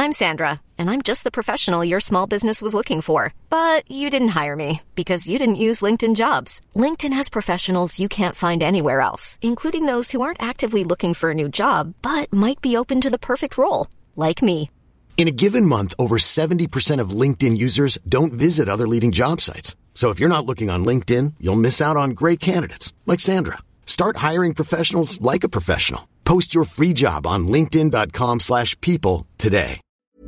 I'm Sandra, and I'm just the professional your small business was looking for. But you didn't hire me because you didn't use LinkedIn Jobs. LinkedIn has professionals you can't find anywhere else, including those who aren't actively looking for a new job, but might be open to the perfect role, like me. In a given month, over 70% of LinkedIn users don't visit other leading job sites. So if you're not looking on LinkedIn, you'll miss out on great candidates like Sandra. Start hiring professionals like a professional. Post your free job on linkedin.com/people today.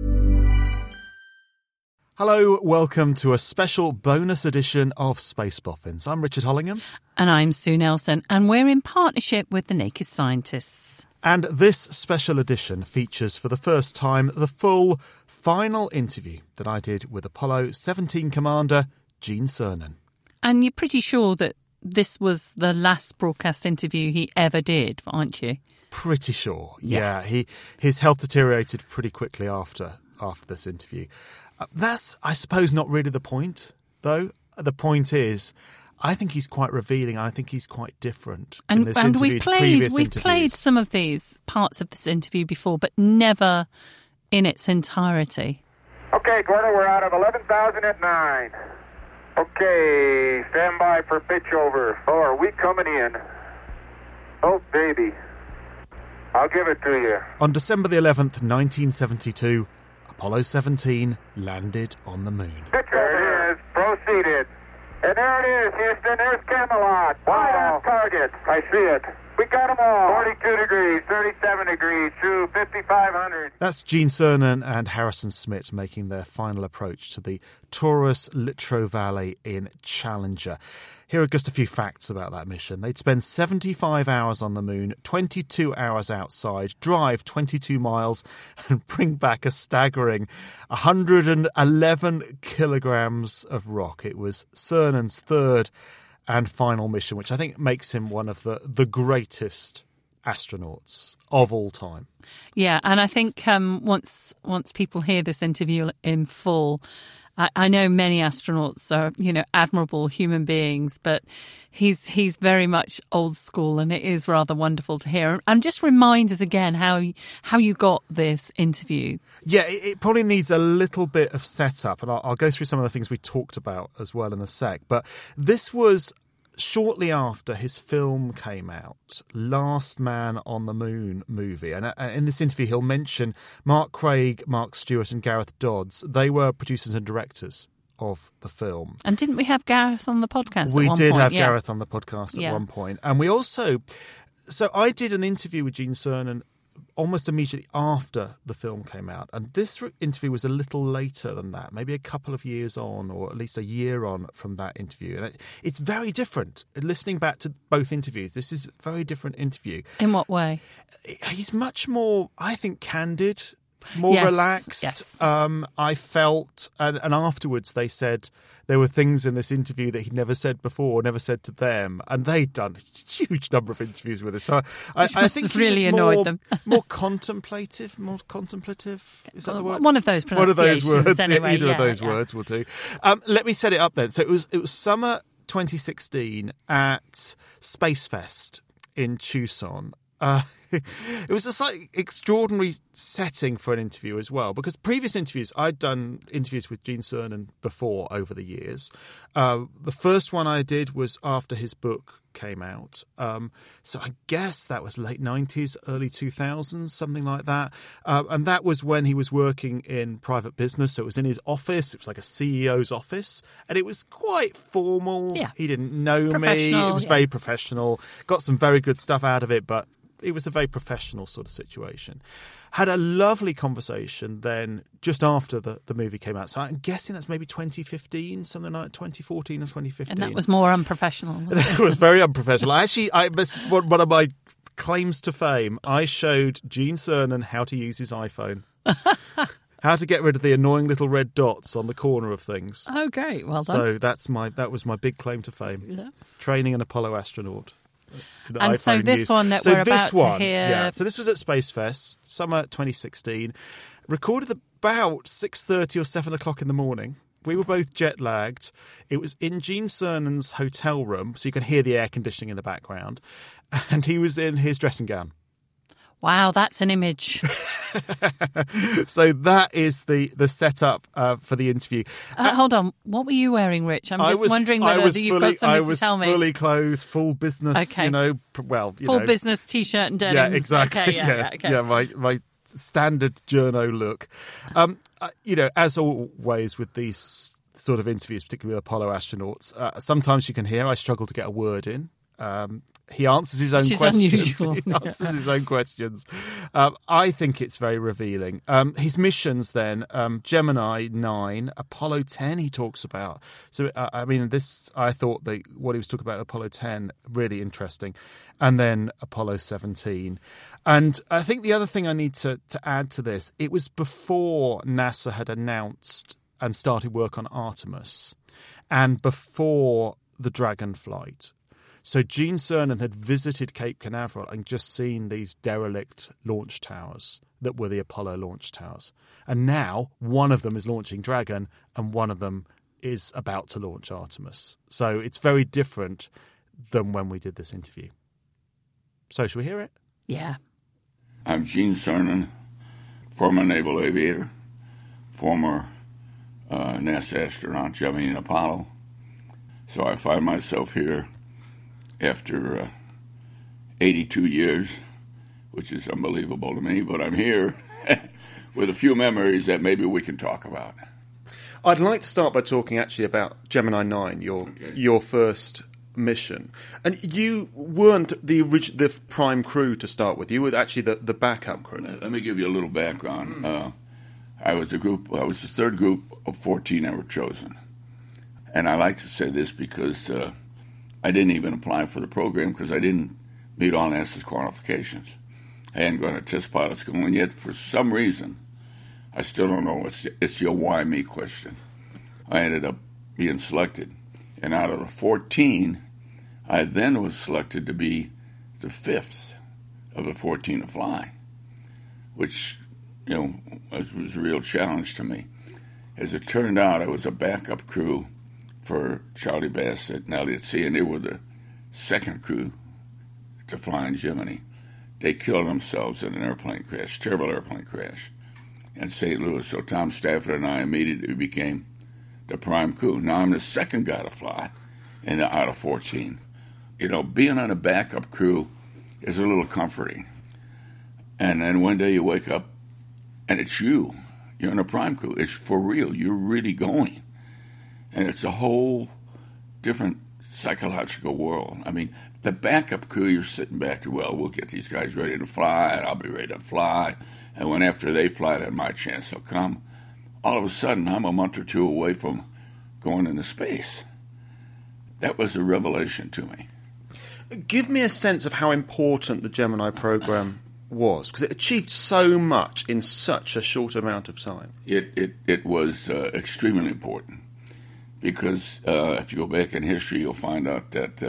Hello, welcome to a special bonus edition of Space Boffins. I'm Richard Hollingham. And I'm Sue Nelson, and we're in partnership with the Naked Scientists. And this special edition features for the first time the full final interview that I did with Apollo 17 Commander Gene Cernan. And you're pretty sure that this was the last broadcast interview he ever did, aren't you? Pretty sure, yeah. His health deteriorated pretty quickly after this interview. That's, I suppose, not really the point, though. The point is, I think he's quite revealing. I think he's quite different in this interview to previous interviews. We've played some of these parts of this interview before, but never in its entirety. Okay, Gordo, we're out of 11,000 at 9. Okay, stand by for pitch over. Oh, are we coming in? Oh, baby. I'll give it to you. On December the 11th, 1972, Apollo 17 landed on the moon. There it is. Proceeded. And there it is, Houston. There's Camelot. Wide off target. I see it. We got them all. 42 degrees, 37 degrees, to 5,500. That's Gene Cernan and Harrison Smith making their final approach to the Taurus Littrow Valley in Challenger. Here are just a few facts about that mission. They'd spend 75 hours on the moon, 22 hours outside, drive 22 miles, and bring back a staggering 111 kilograms of rock. It was Cernan's third and final mission, which I think makes him one of the greatest astronauts of all time. Yeah, and I think once people hear this interview in full, I know many astronauts are, admirable human beings, but he's very much old school, and it is rather wonderful to hear. And just remind us again how you got this interview. Yeah, it probably needs a little bit of setup, and I'll go through some of the things we talked about as well in a sec. But this was shortly after his film came out, Last Man on the Moon movie. And in this interview, he'll mention Mark Craig, Mark Stewart and Gareth Dodds. They were producers and directors of the film. And didn't we have Gareth on the podcast We at one did point? have Gareth on the podcast at one point. And we also... So I did an interview with Gene Cernan almost immediately after the film came out. And this interview was a little later than that, maybe a couple of years on, or at least a year on from that interview. And it's very different. Listening back to both interviews, this is a very different interview. In what way? He's much more, I think, candid, more relaxed. Yes. I felt, and afterwards they said there were things in this interview that he'd never said before, never said to them, and they'd done a huge number of interviews with us. So I think he really was annoyed them. more contemplative. Is that the word? One of those pronunciations. One of those words. Anyway, Either of those words will do. Let me set it up then. So it was summer 2016 at Space Fest in Tucson. It was a slightly extraordinary setting for an interview as well, because previous interviews, I'd done interviews with Gene Cernan before over the years. The first one I did was after his book came out. So I guess that was late 90s, early 2000s, something like that. And that was when he was working in private business. So it was in his office. It was like a CEO's office. And it was quite formal. Yeah. He didn't know me. It was very professional. Got some very good stuff out of it, but it was a very professional sort of situation. Had a lovely conversation then just after the movie came out. So I'm guessing that's maybe 2015, something like 2014 or 2015. And that was more unprofessional. It was very unprofessional. This is one of my claims to fame. I showed Gene Cernan how to use his iPhone. How to get rid of the annoying little red dots on the corner of things. Oh, great. Well So done. that was my big claim to fame. Yeah. Training an Apollo astronaut. And so this one that we're about to hear... Yeah. So this was at Space Fest, summer 2016. Recorded about 6:30 or 7 o'clock in the morning. We were both jet-lagged. It was in Gene Cernan's hotel room, so you can hear the air conditioning in the background. And he was in his dressing gown. Wow, that's an image. So that is the setup for the interview. Hold on. What were you wearing, Rich? I'm just wondering whether you've got something to tell me. I was fully clothed, full business, Okay. full business T-shirt and denim. Yeah, exactly. Okay, okay. Yeah, my standard journo look. As always with these sort of interviews, particularly with Apollo astronauts, sometimes you can hear I struggle to get a word in. He answers his own questions. Unusual. He answers his own questions. I think it's very revealing. His missions then, Gemini 9, Apollo 10 he talks about. So, I thought what he was talking about Apollo 10, really interesting. And then Apollo 17. And I think the other thing I need to add to this, it was before NASA had announced and started work on Artemis and before the Dragon flight. So Gene Cernan had visited Cape Canaveral and just seen these derelict launch towers that were the Apollo launch towers. And now one of them is launching Dragon and one of them is about to launch Artemis. So it's very different than when we did this interview. So shall we hear it? Yeah. I'm Gene Cernan, former naval aviator, former NASA astronaut, Gemini and Apollo. So I find myself here after 82 years, which is unbelievable to me, but I'm here with a few memories that maybe we can talk about. I'd like to start by talking actually about Gemini 9, your first mission. And you weren't the prime crew to start with. You were actually the backup crew. Let me give you a little background. I was the third group of 14 that were chosen. And I like to say this because I didn't even apply for the program because I didn't meet all NASA's qualifications. I hadn't gone to test pilot school, and yet for some reason, I still don't know. It's your why me question. I ended up being selected. And out of the 14, I then was selected to be the fifth of the 14 to fly, which, was a real challenge to me. As it turned out, I was a backup crew for Charlie Bassett and Elliot C., and they were the second crew to fly in Gemini. They killed themselves in an airplane crash, terrible airplane crash, in St. Louis. So Tom Stafford and I immediately became the prime crew. Now I'm the second guy to fly out of 14. Being on a backup crew is a little comforting. And then one day you wake up and it's you. You're in a prime crew. It's for real. You're really going. And it's a whole different psychological world. I mean, the backup crew, you're sitting back to, we'll get these guys ready to fly, and I'll be ready to fly. And when after they fly, then my chance will come. All of a sudden, I'm a month or two away from going into space. That was a revelation to me. Give me a sense of how important the Gemini program was, because it achieved so much in such a short amount of time. It was extremely important. Because if you go back in history, you'll find out that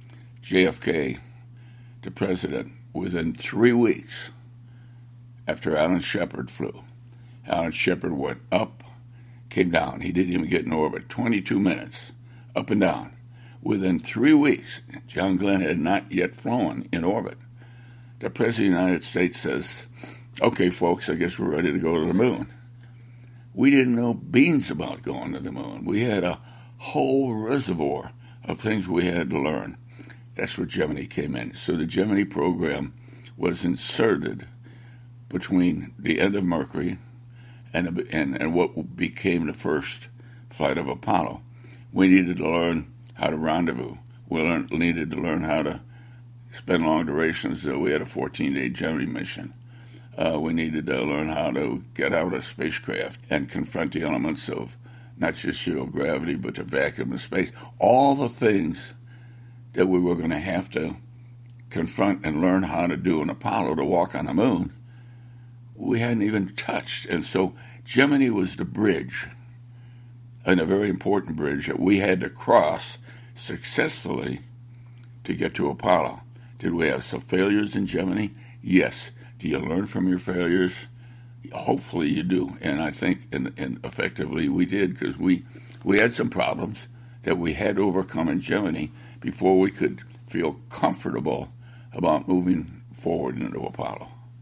JFK, the president, within 3 weeks after Alan Shepard flew, Alan Shepard went up, came down. He didn't even get in orbit. 22 minutes, up and down. Within 3 weeks, John Glenn had not yet flown in orbit. The President of the United States says, okay, folks, I guess we're ready to go to the moon. We didn't know beans about going to the moon. We had a whole reservoir of things we had to learn. That's where Gemini came in. So the Gemini program was inserted between the end of Mercury and what became the first flight of Apollo. We needed to learn how to rendezvous. We needed to learn how to spend long durations. We had a 14-day Gemini mission. We needed to learn how to get out of spacecraft and confront the elements of not just zero gravity, but the vacuum of space. All the things that we were going to have to confront and learn how to do in Apollo to walk on the moon, we hadn't even touched. And so Gemini was the bridge, and a very important bridge that we had to cross successfully to get to Apollo. Did we have some failures in Gemini? Yes. Do you learn from your failures? Hopefully you do. And I think and effectively we did, because we had some problems that we had to overcome in Gemini before we could feel comfortable about moving forward into Apollo.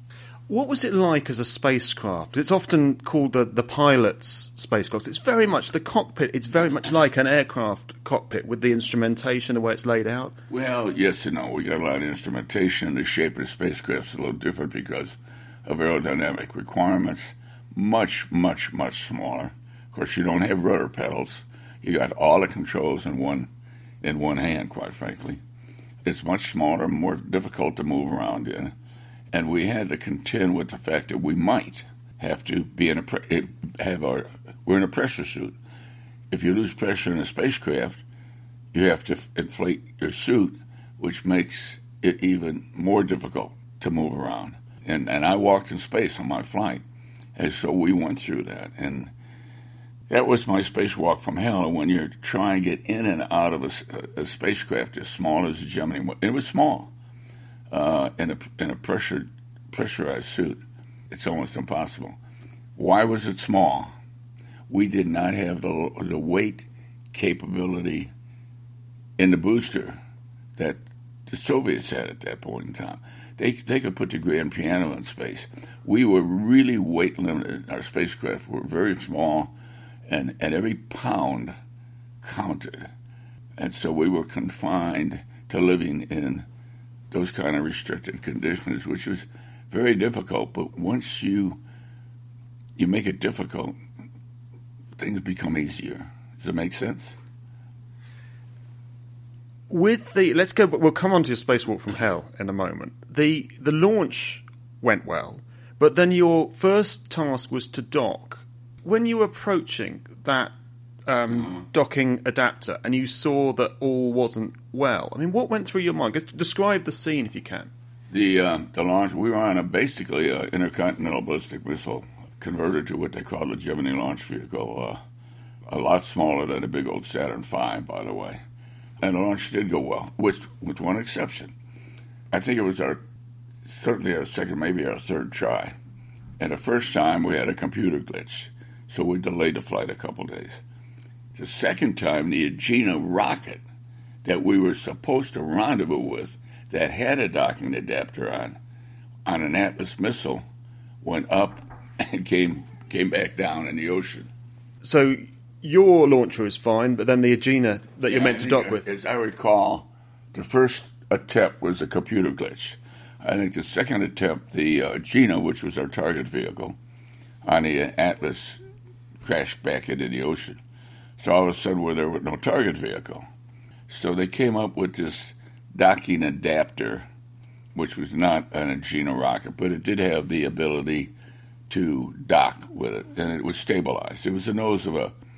What was it like as a spacecraft? It's often called the pilot's spacecraft. It's very much the cockpit. It's very much like an aircraft cockpit with the instrumentation, the way it's laid out. Well, yes and no. We got a lot of instrumentation. The shape of the spacecraft's a little different because of aerodynamic requirements. Much, much, much smaller. Of course, you don't have rudder pedals. You got all the controls in one hand, quite frankly. It's much smaller, more difficult to move around in. And we had to contend with the fact that we might have to be we're in a pressure suit. If you lose pressure in a spacecraft, you have to inflate your suit, which makes it even more difficult to move around. And I walked in space on my flight, and so we went through that. And that was my spacewalk from hell. And when you're trying to get in and out of a spacecraft as small as the Gemini, it was small. In a pressurized suit, it's almost impossible. Why was it small? We did not have the weight capability in the booster that the Soviets had at that point in time. They could put the grand piano in space. We were really weight limited. Our spacecraft were very small, and every pound counted. And so we were confined to living in those kind of restricted conditions, which was very difficult. But once you make it difficult, things become easier. Does it make sense? We'll come on to your spacewalk from hell in a moment. The launch went well, but then your first task was to dock. When you were approaching that docking adapter and you saw that all wasn't well, I mean, what went through your mind? Describe the scene if you can. The launch, we were on basically an intercontinental ballistic missile converted to what they call the Gemini launch vehicle, a lot smaller than a big old Saturn V, by the way. And the launch did go well, with one exception. I think it was certainly our second, maybe our third try. And the first time we had a computer glitch, so we delayed the flight a couple days. The second time, the Agena rocket that we were supposed to rendezvous with, that had a docking adapter on an Atlas missile, went up and came back down in the ocean. So your launcher is fine, but then the Agena that you're meant to dock with. As I recall, the first attempt was a computer glitch. I think the second attempt, the Agena, which was our target vehicle, on the Atlas, crashed back into the ocean. So all of a sudden, there was no target vehicle. So they came up with this docking adapter, which was not an Agena rocket, but it did have the ability to dock with it, and it was stabilized. It was the nose of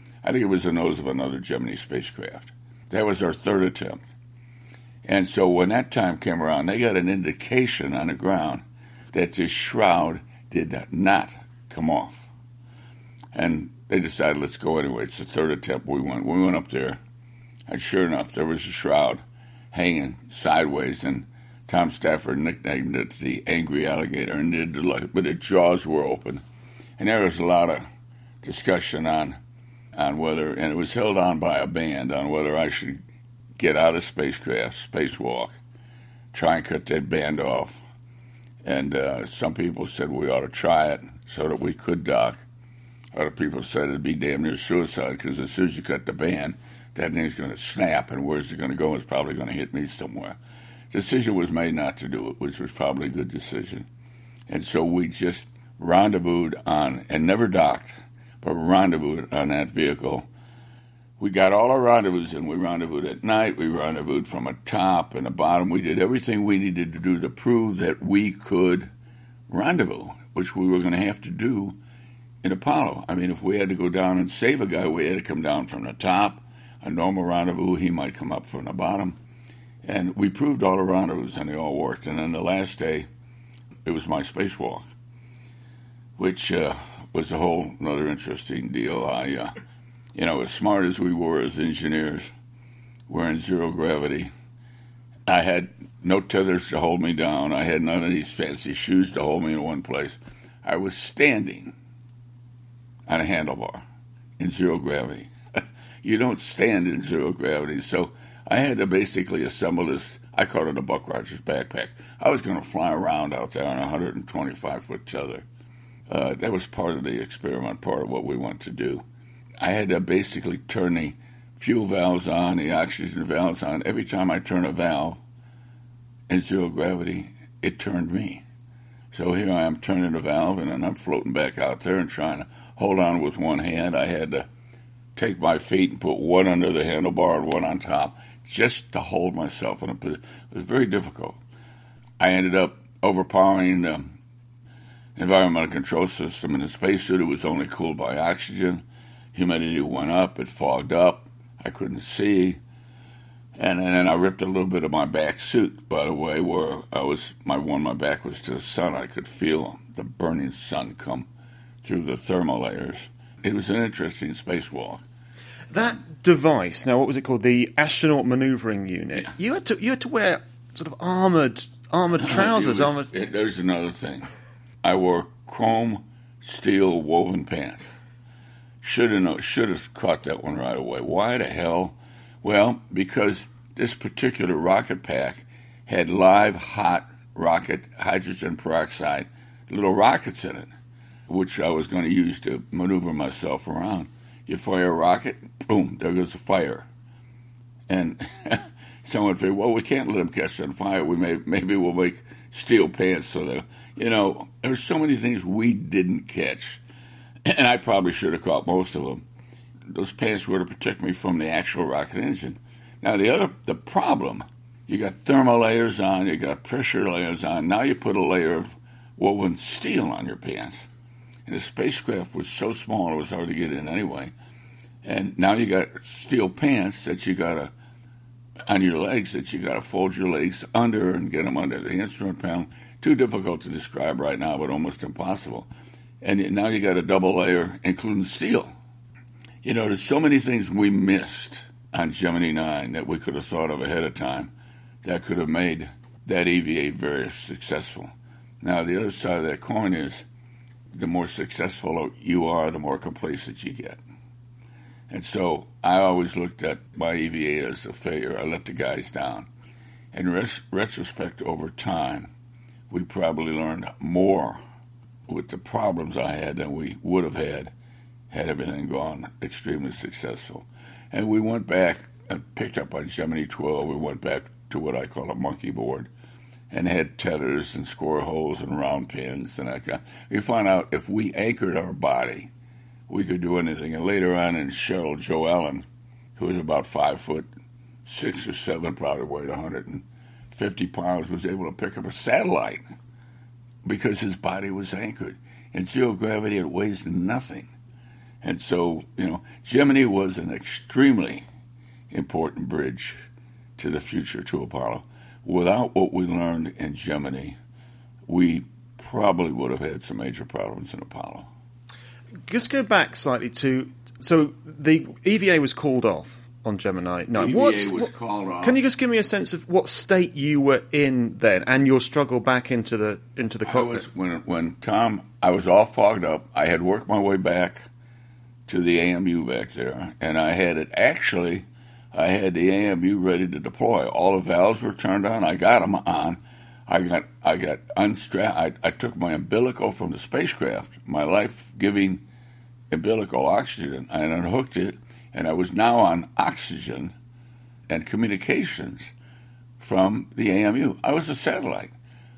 another Gemini spacecraft. That was our third attempt. And so when that time came around, they got an indication on the ground that this shroud did not come off. And they decided, let's go anyway. It's the third attempt we went. We went up there, and sure enough, there was a shroud hanging sideways, and Tom Stafford nicknamed it the angry alligator, and but the jaws were open. And there was a lot of discussion on whether, and it was held on by a band, on whether I should get out of spacewalk, try and cut that band off. And some people said we ought to try it so that we could dock. Other people said it'd be damn near suicide because as soon as you cut the band, that thing's going to snap, and where's it going to go? It's probably going to hit me somewhere. Decision was made not to do it, which was probably a good decision. And so we just rendezvoused on, and never docked, but rendezvoused on that vehicle. We got all our rendezvous in. We rendezvoused at night. We rendezvoused from a top and a bottom. We did everything we needed to do to prove that we could rendezvous, which we were going to have to do in Apollo. I mean, if we had to go down and save a guy, we had to come down from the top. A normal rendezvous, he might come up from the bottom. And we proved all the rendezvous, and they all worked. And then the last day, it was my spacewalk, which was a whole another interesting deal. As smart as we were as engineers, we're in zero gravity. I had no tethers to hold me down. I had none of these fancy shoes to hold me in one place. I was standing on a handlebar in zero gravity. You don't stand in zero gravity. So I had to basically assemble this, I called it a Buck Rogers backpack. I was going to fly around out there on a 125-foot tether. That was part of the experiment, part of what we wanted to do. I had to basically turn the fuel valves on, the oxygen valves on. Every time I turn a valve in zero gravity, it turned me. So here I am turning the valve, and then I'm floating back out there and trying to hold on with one hand. I had to take my feet and put one under the handlebar and one on top just to hold myself in a position. It was very difficult. I ended up overpowering the environmental control system in the spacesuit. It was only cooled by oxygen. Humidity went up. It fogged up. I couldn't see. And then I ripped a little bit of my back suit, by the way, where my back was to the sun. I could feel the burning sun come through the thermal layers. It was an interesting spacewalk. That device, now what was it called? The Astronaut Maneuvering Unit. Yeah. You had to wear sort of armored trousers. There's another thing. I wore chrome steel woven pants. Should have caught that one right away. Why the hell? Well, because this particular rocket pack had live, hot rocket hydrogen peroxide, little rockets in it, which I was going to use to maneuver myself around. You fire a rocket, boom, there goes the fire. And someone figured, well, we can't let them catch on fire. Maybe we'll make steel pants so that, there's so many things we didn't catch. And I probably should have caught most of them. Those pants were to protect me from the actual rocket engine. Now, the problem, you got thermal layers on, you got pressure layers on. Now you put a layer of woven steel on your pants. And the spacecraft was so small, it was hard to get in anyway. And now you got steel pants that you got to, on your legs, that you got to fold your legs under and get them under the instrument panel. Too difficult to describe right now, but almost impossible. And now you got a double layer, including steel. There's so many things we missed on Gemini 9 that we could have thought of ahead of time that could have made that EVA very successful. Now, the other side of that coin is the more successful you are, the more complacent you get. And so I always looked at my EVA as a failure. I let the guys down. In retrospect, over time, we probably learned more with the problems I had than we would have had everything gone extremely successful. And we went back and picked up on Gemini 12. We went back to what I call a monkey board and had tethers and score holes and round pins and that kind. We found out if we anchored our body, we could do anything. And later on in Cheryl Joe Allen, who was about 5'6" or 7", probably weighed 150 pounds, was able to pick up a satellite because his body was anchored. In zero gravity, it weighs nothing. And so, Gemini was an extremely important bridge to the future, to Apollo. Without what we learned in Gemini, we probably would have had some major problems in Apollo. Just go back slightly so the EVA was called off on Gemini 9. EVA was called off. Can you just give me a sense of what state you were in then and your struggle back into the cockpit? When Tom, I was all fogged up. I had worked my way back to the AMU back there, and I had the AMU ready to deploy. All the valves were turned on. I got them on. I got unstrapped. I took my umbilical from the spacecraft, my life-giving umbilical oxygen, and unhooked it, and I was now on oxygen and communications from the AMU. I was a satellite.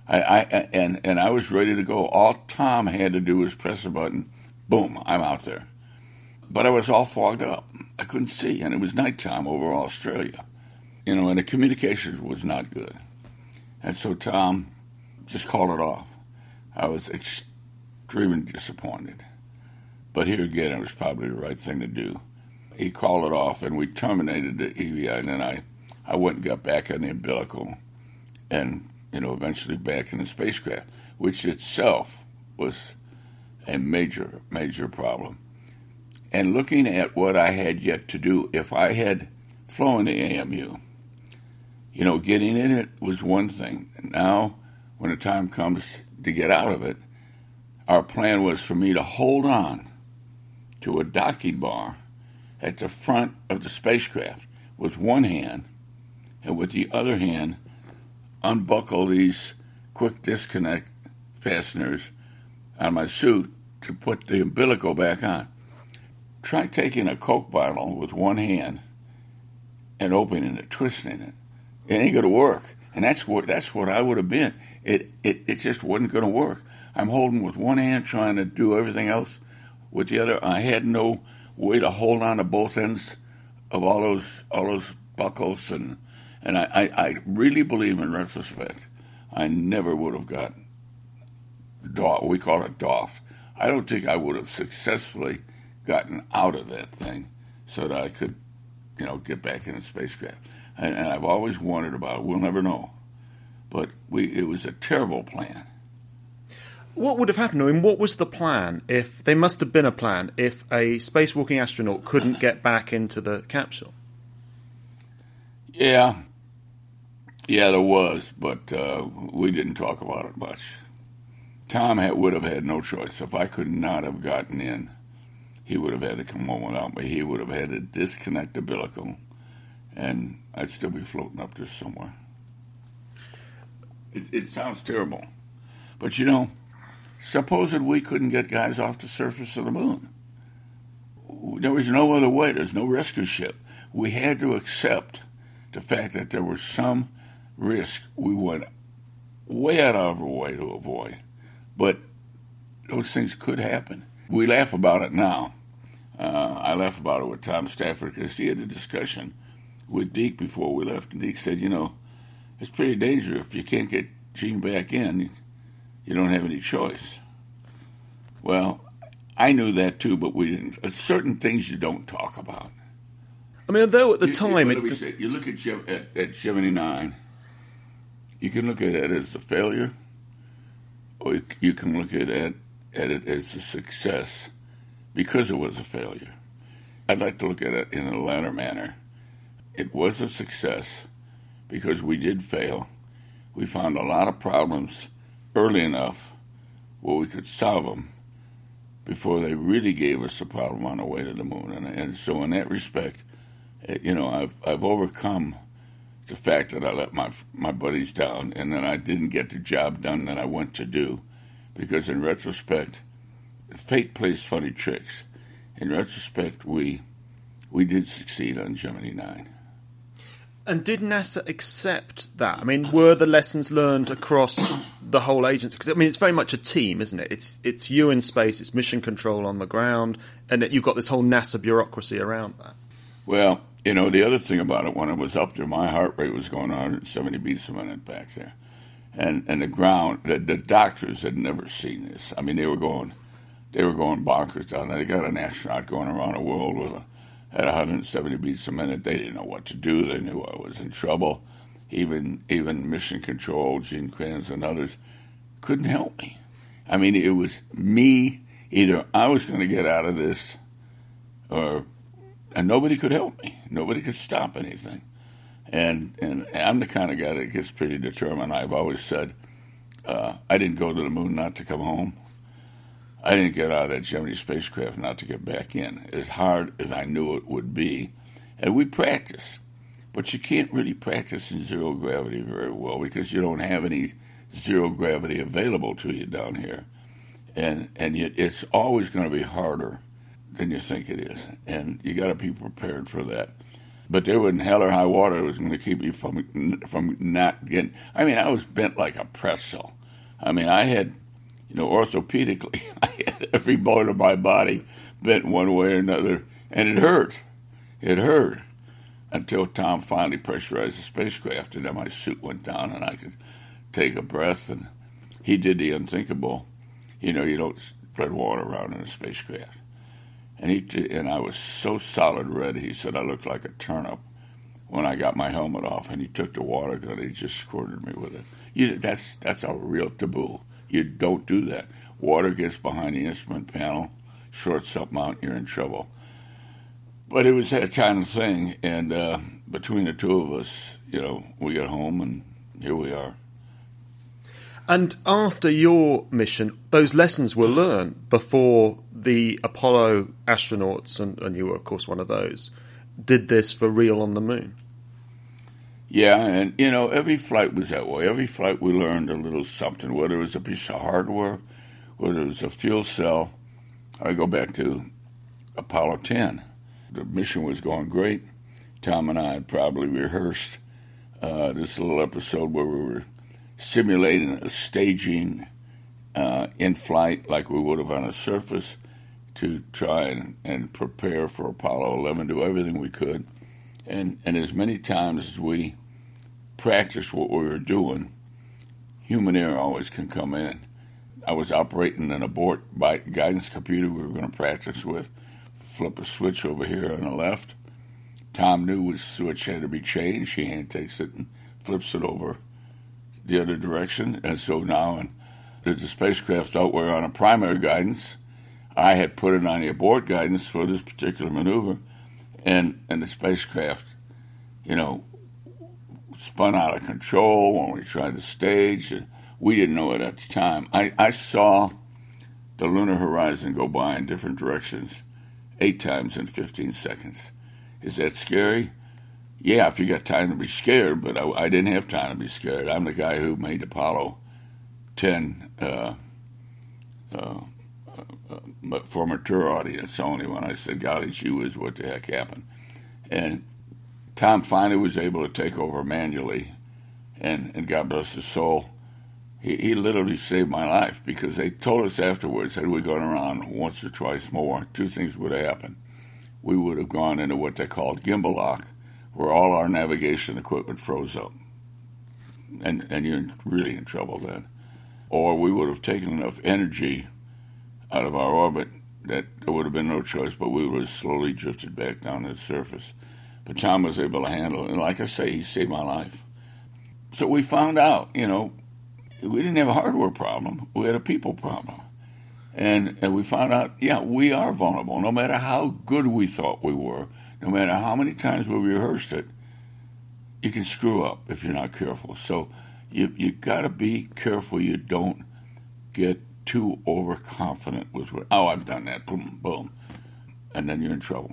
And I was ready to go. All Tom had to do was press a button. Boom, I'm out there. But I was all fogged up. I couldn't see, and it was nighttime over Australia. And the communications was not good. And so Tom just called it off. I was extremely disappointed. But here again, it was probably the right thing to do. He called it off, and we terminated the EVA, and then I went and got back on the umbilical and, eventually back in the spacecraft, which itself was a major, major problem. And looking at what I had yet to do, if I had flown the AMU, getting in it was one thing. Now, when the time comes to get out of it, our plan was for me to hold on to a docking bar at the front of the spacecraft with one hand, and with the other hand unbuckle these quick disconnect fasteners on my suit to put the umbilical back on. Try taking a Coke bottle with one hand and opening it, twisting it. It ain't going to work. And that's what I would have been. It just wasn't going to work. I'm holding with one hand, trying to do everything else with the other. I had no way to hold on to both ends of all those buckles, and I really believe, in retrospect, I never would have got doffed. We call it doffed. I don't think I would have successfully gotten out of that thing so that I could, get back in the spacecraft. And I've always wondered about it. We'll never know. But it was a terrible plan. What would have happened? I mean, what was the plan? There must have been a plan if a spacewalking astronaut couldn't get back into the capsule. Yeah, there was, but we didn't talk about it much. Tom would have had no choice. If I could not have gotten in, he would have had to come home without me. He would have had to disconnect the umbilical, and I'd still be floating up there somewhere. It sounds terrible. But, suppose that we couldn't get guys off the surface of the moon. There was no other way. There's no rescue ship. We had to accept the fact that there was some risk we went way out of our way to avoid. But those things could happen. We laugh about it now. I laugh about it with Tom Stafford because he had a discussion with Deke before we left. And Deke said, it's pretty dangerous. If you can't get Gene back in, you don't have any choice. Well, I knew that too, but we didn't. Certain things you don't talk about. I mean, though at the time... You look at Gemini 9, you can look at it as a failure, or you can look at it as a success because it was a failure. I'd like to look at it in a latter manner. It was a success because we did fail. We found a lot of problems early enough where we could solve them before they really gave us a problem on the way to the moon. And so in that respect, I've overcome the fact that I let my buddies down and that I didn't get the job done that I went to do. Because in retrospect, fate plays funny tricks. In retrospect, we did succeed on Gemini 9. And did NASA accept that? I mean, were the lessons learned across the whole agency? Because, it's very much a team, isn't it? It's you in space, it's mission control on the ground, and that you've got this whole NASA bureaucracy around that. Well, the other thing about it, when I was up there, my heart rate was going 170 beats a minute back there. And the ground, the doctors had never seen this. I mean, they were going bonkers down there. They got an astronaut going around the world at 170 beats a minute. They didn't know what to do. They knew I was in trouble. Even Mission Control, Gene Kranz and others couldn't help me. I mean, it was me. Either I was going to get out of this, and nobody could help me. Nobody could stop anything. And I'm the kind of guy that gets pretty determined. I've always said, I didn't go to the moon not to come home. I didn't get out of that Gemini spacecraft not to get back in, as hard as I knew it would be. And we practice. But you can't really practice in zero gravity very well because you don't have any zero gravity available to you down here. And it's always going to be harder than you think it is. And you got to be prepared for that. But there wasn't hell or high water that was going to keep me from not getting... I mean, I was bent like a pretzel. I mean, I had, orthopedically, I had every bone of my body bent one way or another, and it hurt. It hurt until Tom finally pressurized the spacecraft, and then my suit went down, and I could take a breath, and he did the unthinkable. You don't spread water around in a spacecraft. And I was so solid red, he said I looked like a turnip when I got my helmet off, and he took the water gun and he just squirted me with it. That's a real taboo. You don't do that. Water gets behind the instrument panel, shorts something out, you're in trouble. But it was that kind of thing, and between the two of us, we got home, and here we are. And after your mission, those lessons were learned before the Apollo astronauts, and you were, of course, one of those, did this for real on the moon. Yeah, and, every flight was that way. Every flight we learned a little something, whether it was a piece of hardware, whether it was a fuel cell. I go back to Apollo 10. The mission was going great. Tom and I had probably rehearsed this little episode where we were simulating a staging in flight like we would have on a surface to try and prepare for Apollo 11, do everything we could. And as many times as we practiced what we were doing, human error always can come in. I was operating an abort guidance computer we were going to practice with, flip a switch over here on the left. Tom knew which switch had to be changed. He hand takes it and flips it over the other direction. And so now the spacecraft thought we were on a primary guidance. I had put it on the abort guidance for this particular maneuver. And the spacecraft, spun out of control when we tried to stage. And we didn't know it at the time. I saw the lunar horizon go by in different directions 8 times in 15 seconds. Is that scary? Yeah, if you got time to be scared, but I didn't have time to be scared. I'm the guy who made Apollo 10 for a mature audience only when I said, golly gee whiz, what the heck happened? And Tom finally was able to take over manually, and God bless his soul, he literally saved my life, because they told us afterwards, had we gone around once or twice more, 2 things would have happened. We would have gone into what they called gimbal lock, where all our navigation equipment froze up. And you're really in trouble then. Or we would have taken enough energy out of our orbit that there would have been no choice, but we would have slowly drifted back down to the surface. But Tom was able to handle it. And like I say, he saved my life. So we found out, we didn't have a hardware problem. We had a people problem. And we found out, we are vulnerable. No matter how good we thought we were, no matter how many times we rehearsed it, you can screw up if you're not careful. So you got to be careful you don't get too overconfident with I've done that, boom, boom, and then you're in trouble.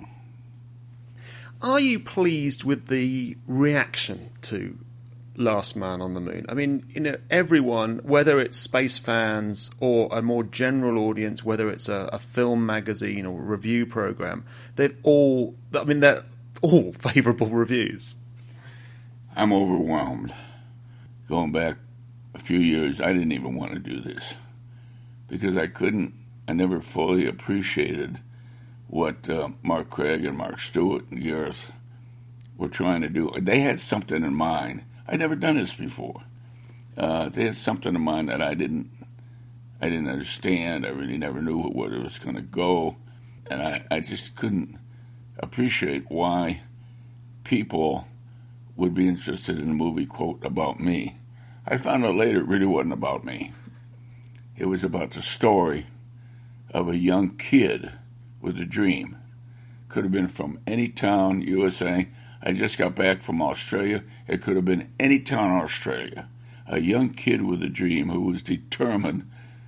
Are you pleased with the reaction to Last Man on the Moon? I mean, everyone, whether it's space fans or a more general audience, whether it's a film magazine or a review program, they're all favourable reviews. I'm overwhelmed. Going back a few years, I didn't even want to do this because I never fully appreciated what Mark Craig and Mark Stewart and Gareth were trying to do. They had something in mind. I'd never done this before. They had something in mind that I didn't understand. I really never knew where it was going to go. And I just couldn't appreciate why people would be interested in a movie, quote, about me. I found out later it really wasn't about me. It was about the story of a young kid with a dream. Could have been from any town, USA. I just got back from Australia. It could have been any town in Australia. A young kid with a dream who was determined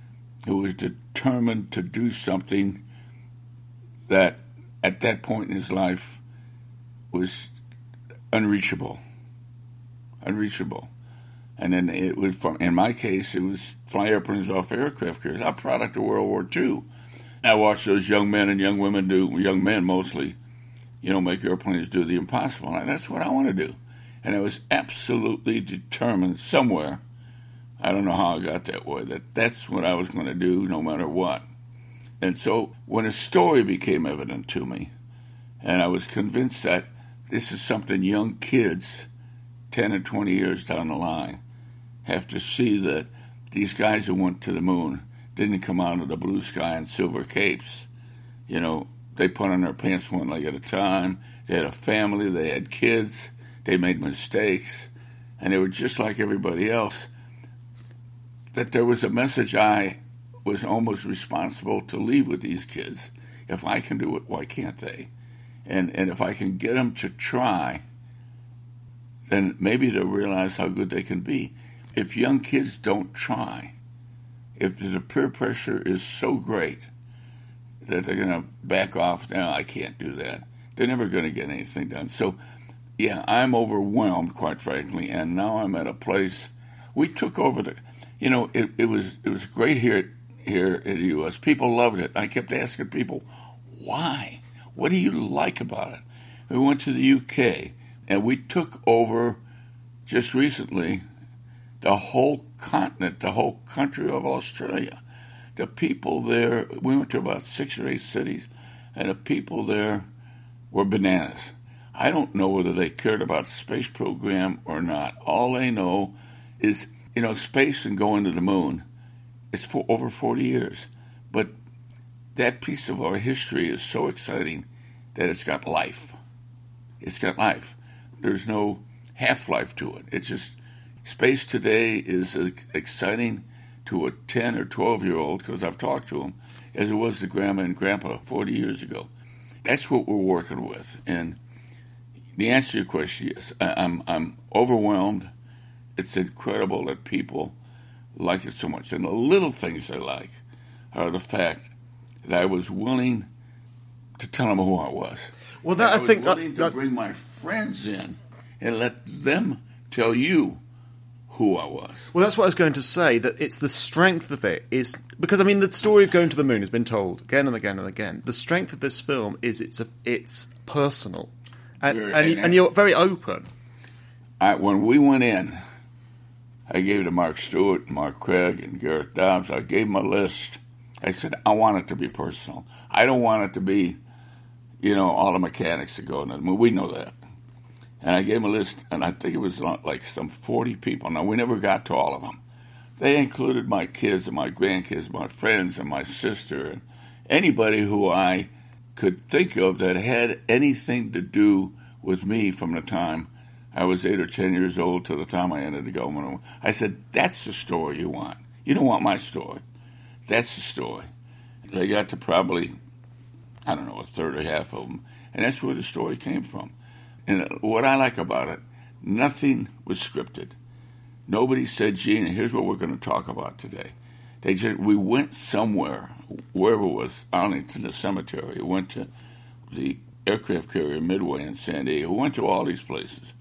to do something that at that point in his life was unreachable. And then it was, in my case, it was fly airplanes off aircraft carriers, a product of World War II. I watched those young men and young women young men mostly, make airplanes do the impossible. And that's what I want to do. And I was absolutely determined somewhere, I don't know how I got that way, that's what I was going to do no matter what. And so when a story became evident to me, and I was convinced that this is something young kids, 10 and 20 years down the line, have to see, that these guys who went to the moon didn't come out of the blue sky in silver capes. They put on their pants one leg at a time. They had a family. They had kids. They made mistakes. And they were just like everybody else. That there was a message I was almost responsible to leave with these kids. If I can do it, why can't they? And if I can get them to try, then maybe they'll realize how good they can be. If young kids don't try, if the peer pressure is so great that they're going to back off. No, I can't do that. They're never going to get anything done. So, yeah, I'm overwhelmed, quite frankly, and now I'm at a place. We took over it was great here in the U.S. People loved it. I kept asking people, why? What do you like about it? We went to the U.K., and we took over just recently the whole continent, the whole country of Australia. The people there, we went to about 6 or 8 cities, and the people there were bananas. I don't know whether they cared about the space program or not. All they know is, space and going to the moon is for over 40 years. But that piece of our history is so exciting that it's got life. It's got life. There's no half-life to it. It's just, space today is as exciting to a 10 or 12-year-old, because I've talked to them, as it was to Grandma and Grandpa 40 years ago. That's what we're working with. And the answer to your question is, I'm overwhelmed. It's incredible that people like it so much. And the little things I like are the fact that I was willing to tell them who I was. Well, that, I was willing to bring my friends in and let them tell you who I was. Well, that's what I was going to say, that it's the strength of it is, because I mean the story of going to the moon has been told again and again and again. The strength of this film is it's personal, and you're very open. When we went in, I gave it to Mark Stewart, Mark Craig, and Gareth Dobbs. I gave them a list. I said, I want it to be personal. I don't want it to be, all the mechanics that go in it. We know that. And I gave them a list, and I think it was like some 40 people. Now, we never got to all of them. They included my kids and my grandkids, my friends and my sister, and anybody who I could think of that had anything to do with me from the time I was 8 or 10 years old to the time I entered the government. I said, that's the story you want. You don't want my story. That's the story. They got to probably, a third or half of them, and that's where the story came from. And what I like about it, nothing was scripted. Nobody said, Gene, here's what we're going to talk about today. We went somewhere, wherever it was, Arlington, the cemetery. We went to the aircraft carrier Midway in San Diego. We went to all these places.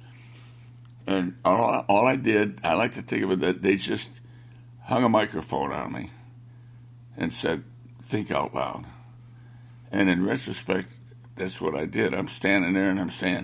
And all I did, I like to think of it that they just hung a microphone on me and said, think out loud. And in retrospect, that's what I did. I'm standing there and I'm saying,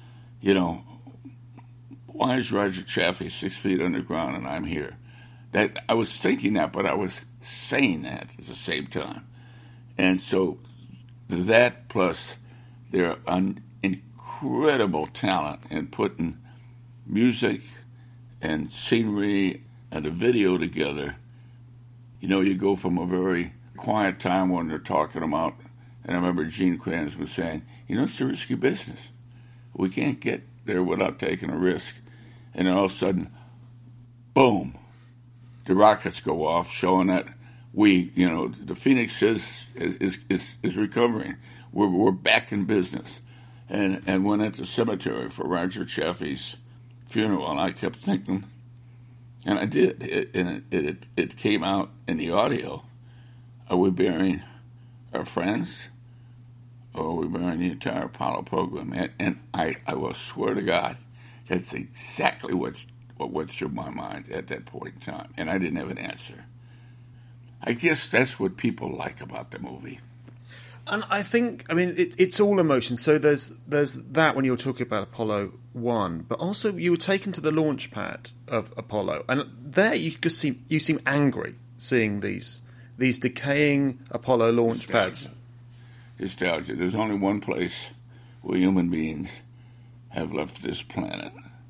why is Roger Chaffee 6 feet underground and I'm here? That I was thinking that, but I was saying that at the same time. And so that plus their incredible talent in putting music and scenery and a video together, you go from a very quiet time when they're talking about, and I remember Gene Kranz was saying, it's a risky business. We can't get there without taking a risk. And then all of a sudden, boom, the rockets go off, showing that the Phoenix is recovering. We're back in business. And went at the cemetery for Roger Chaffee's funeral, and I kept thinking, and I did, it came out in the audio. Are we burying our friends? Or we burying the entire Apollo program? And I will swear to God, that's exactly what went through my mind at that point in time. And I didn't have an answer. I guess that's what people like about the movie. And I think, it's all emotion. So there's that when you were talking about Apollo 1, but also you were taken to the launch pad of Apollo, and there you seem angry seeing these decaying Apollo launch pads. Nostalgia. There's only one place where human beings have left this planet.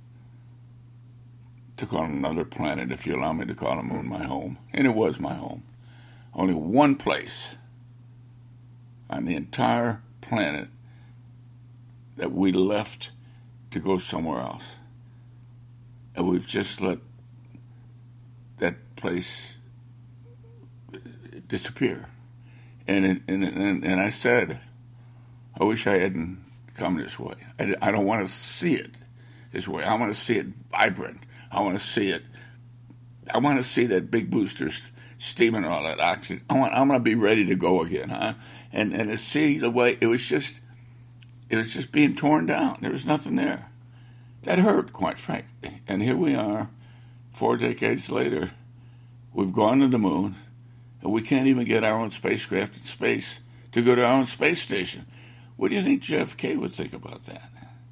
Took on another planet, if you allow me to call the moon my home. And it was my home. Only one place on the entire planet that we left to go somewhere else. And we've just let that place disappear. And I said, I wish I hadn't come this way. I don't want to see it this way. I want to see it vibrant. I want to see that big booster steaming all that oxygen. I'm going to be ready to go again, huh? And to see the way it was just being torn down. There was nothing there. That hurt, quite frankly. And here we are, 4 decades later. We've gone to the moon, and we can't even get our own spacecraft in space to go to our own space station. What do you think JFK would think about that?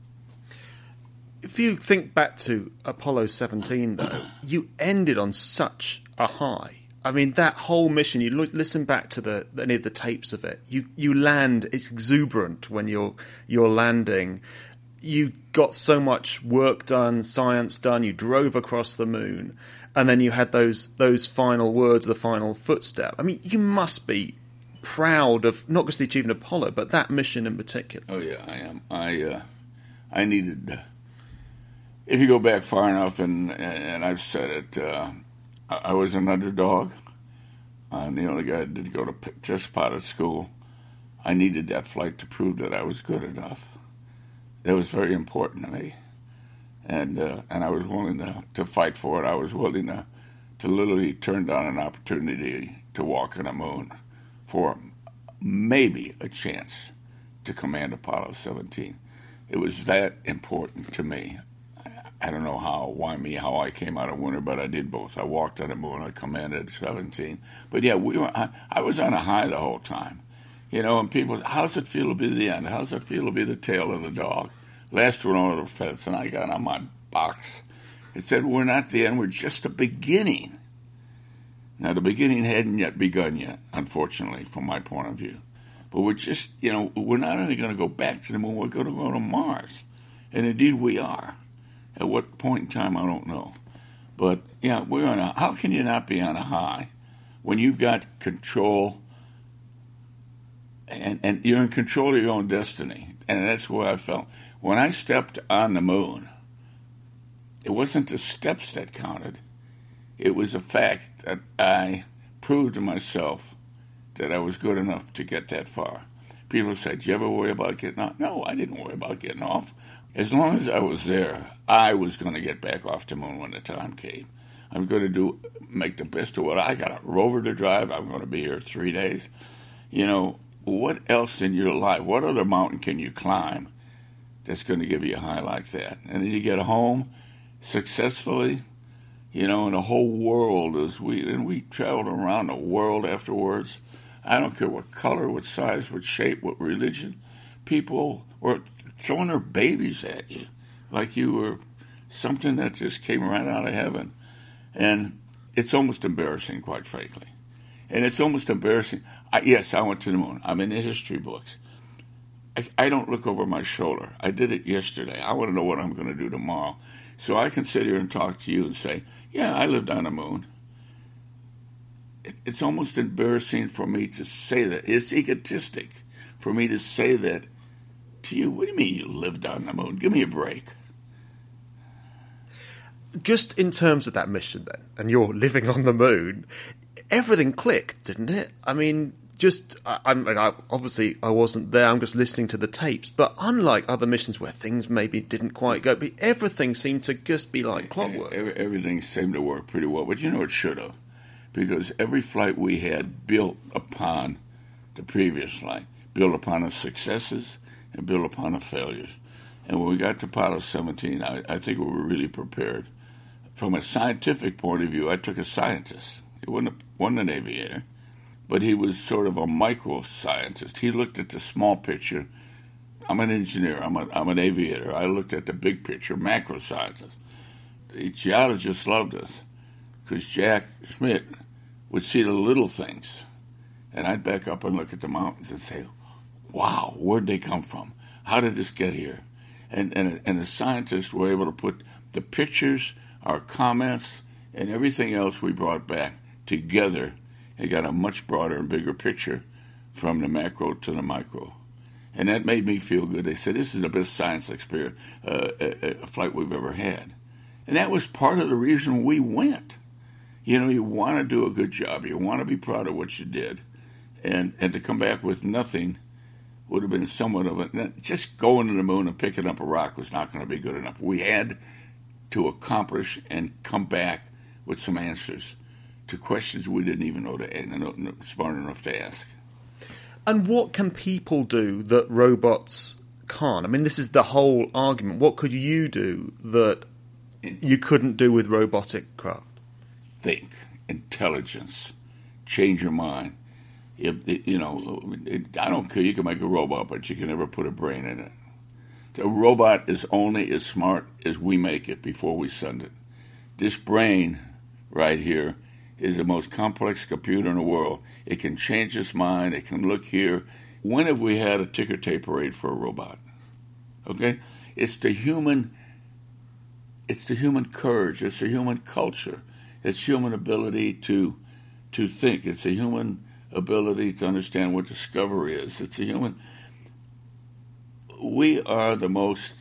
If you think back to Apollo 17, though, you ended on such a high. I mean, that whole mission, you listen back to any of the tapes of it, you land, it's exuberant when you're landing. You got so much work done, science done, you drove across the moon, and then you had those final words, the final footstep. I mean, you must be proud of not just the achievement of Apollo, but that mission in particular. Oh, yeah, I am. I needed... If you go back far enough, and I've said it, I was an underdog. I'm the only guy that didn't go to just part of school. I needed that flight to prove that I was good enough. That was very important to me, and I was willing to fight for it. I was willing to literally turn down an opportunity to walk on the moon for maybe a chance to command Apollo 17. It was that important to me. I don't know how I came out a winner, but I did both. I walked on the moon, I commanded 17. But yeah, I was on a high the whole time. You know, and people say, how's it feel to be the end? How's it feel to be the tail of the dog? Last one over the fence, and I got on my box. It said, we're not the end, we're just the beginning. Now, the beginning hadn't yet begun yet, unfortunately, from my point of view. But we're just, we're not only going to go back to the moon, we're going to go to Mars. And indeed we are. At what point in time, I don't know. But, yeah, how can you not be on a high when you've got control and you're in control of your own destiny? And that's where I felt. When I stepped on the moon, it wasn't the steps that counted. It was the fact that I proved to myself that I was good enough to get that far. People said, "Do you ever worry about getting off?" No, I didn't worry about getting off. As long as I was there, I was going to get back off the moon when the time came. I'm going to make the best of what I got. A rover to drive. I'm going to be here 3 days. What else in your life? What other mountain can you climb that's going to give you a high like that? And then you get home successfully, and the whole world we traveled around the world afterwards. I don't care what color, what size, what shape, what religion. People were throwing their babies at you like you were something that just came right out of heaven. And it's almost embarrassing, quite frankly. And it's almost embarrassing. Yes, I went to the moon. I'm in the history books. I don't look over my shoulder. I did it yesterday. I want to know what I'm going to do tomorrow. So I can sit here and talk to you and say, yeah, I lived on the moon. It's almost embarrassing for me to say that. It's egotistic for me to say that to you. What do you mean you lived on the moon? Give me a break. Just in terms of that mission then, and you're living on the moon, everything clicked, didn't it? I mean, obviously I wasn't there, I'm just listening to the tapes, but unlike other missions where things maybe didn't quite go, but everything seemed to just be like clockwork. Everything seemed to work pretty well, but it should have. Because every flight we had built upon the previous flight, built upon the successes and built upon the failures. And when we got to Apollo 17, I think we were really prepared. From a scientific point of view, I took a scientist. He wasn't an aviator, but he was sort of a micro-scientist. He looked at the small picture. I'm an engineer. I'm an aviator. I looked at the big picture, macro-scientist. The geologists loved us because Jack Schmitt would see the little things. And I'd back up and look at the mountains and say, wow, where'd they come from? How did this get here? And the scientists were able to put the pictures, our comments, and everything else we brought back together and got a much broader and bigger picture from the macro to the micro. And that made me feel good. They said, this is the best science experience, a flight we've ever had. And that was part of the reason we went. You want to do a good job. You want to be proud of what you did. And to come back with nothing would have been somewhat of a... Just going to the moon and picking up a rock was not going to be good enough. We had to accomplish and come back with some answers to questions we didn't even know smart enough to ask. And what can people do that robots can't? I mean, this is the whole argument. What could you do that you couldn't do with robotic craft? Think, intelligence, change your mind. I don't care. You can make a robot, but you can never put a brain in it. A robot is only as smart as we make it before we send it. This brain right here is the most complex computer in the world. It can change its mind. It can look here. When have we had a ticker tape parade for a robot? Okay? It's the human courage. It's the human culture. It's human ability to think. It's the human ability to understand what discovery is. It's the human. We are the most.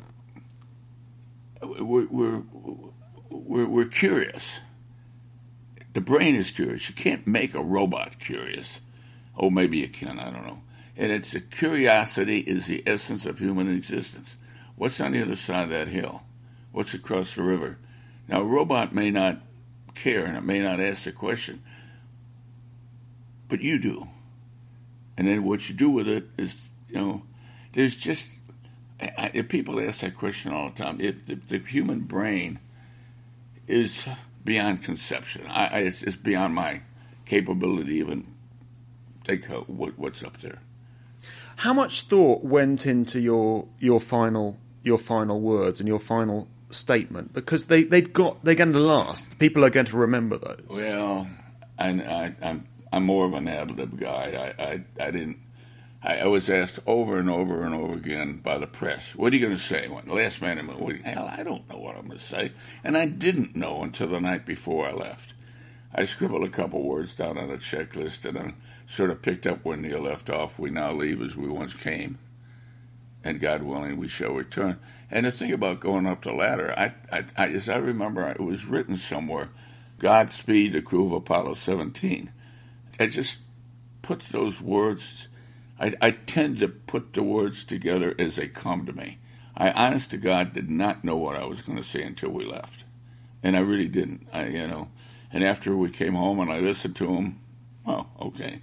We're curious. The brain is curious. You can't make a robot curious. Oh, maybe you can. I don't know. And it's the curiosity is the essence of human existence. What's on the other side of that hill? What's across the river? Now, a robot may not care and it may not ask the question, but you do. And then what you do with it is, there's just, people ask that question all the time. The human brain is beyond conception. It's beyond my capability to even think what's up there. How much thought went into your final words and your final statement? Because they're going to last. People are going to remember those. Well, I'm more of an ad-lib guy. I was asked over and over and over again by the press, what are you going to say? Last minute, hell, I don't know what I'm going to say. And I didn't know until the night before I left. I scribbled a couple words down on a checklist and I sort of picked up when you left off. We now leave as we once came. And God willing, we shall return. And the thing about going up the ladder, as I remember, it was written somewhere, Godspeed, the crew of Apollo 17. I just put those words, I tend to put the words together as they come to me. I, honest to God, did not know what I was going to say until we left. And I really didn't, And after we came home and I listened to them, okay.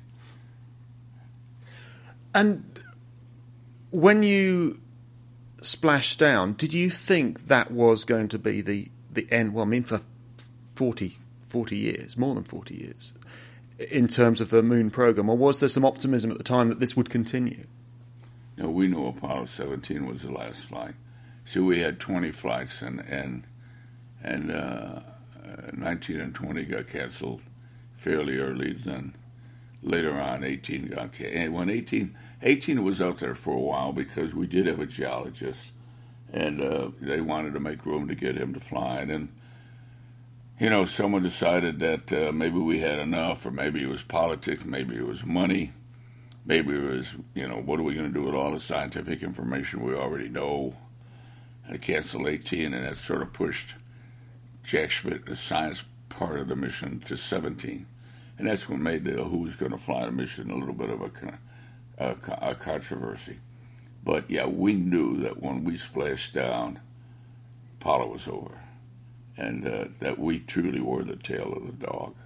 And when you splashed down, did you think that was going to be the end? Well, I mean, for 40 years, more than 40 years, in terms of the moon program, or was there some optimism at the time that this would continue? No, we knew Apollo 17 was the last flight. So we had 20 flights, and 19 and 20 got canceled fairly early. Then later on, 18 got canceled. And when 18 was out there for a while because we did have a geologist, and they wanted to make room to get him to fly. And then, someone decided that maybe we had enough, or maybe it was politics, maybe it was money, maybe it was, what are we going to do with all the scientific information we already know? And canceled 18, and that sort of pushed Jack Schmitt, the science part of the mission, to 17. And that's what made the who's going to fly the mission a little bit of a controversy. But, yeah, we knew that when we splashed down, Apollo was over. And that we truly were the tail of the dog.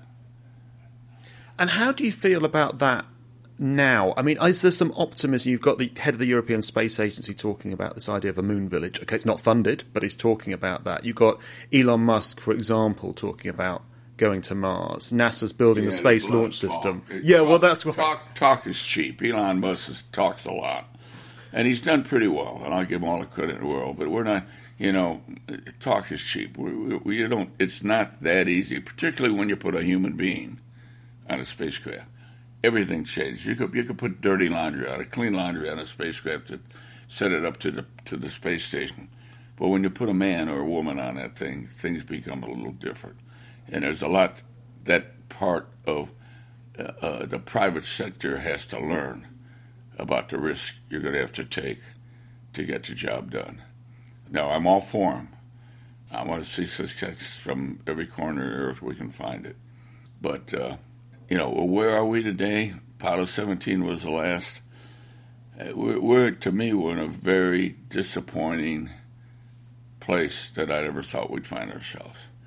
And how do you feel about that now? I mean, is there some optimism? You've got the head of the European Space Agency talking about this idea of a moon village. Okay, it's not funded, but he's talking about that. You've got Elon Musk, for example, talking about going to Mars. NASA's building the Space Launch System. That's what... Talk is cheap. Elon Musk talks a lot. And he's done pretty well, and I'll give him all the credit in the world. But we're not... talk is cheap. We don't. It's not that easy, particularly when you put a human being on a spacecraft. Everything changes. You could put dirty laundry on, clean laundry on a spacecraft to set it up to the space station. But when you put a man or a woman on that thing, things become a little different. And there's a lot that part of the private sector has to learn about the risk you're going to have to take to get the job done. No, I'm all for him. I want to see success from every corner of the earth we can find it. But, where are we today? Apollo 17 was the last. We're in a very disappointing place that I never thought we'd find ourselves.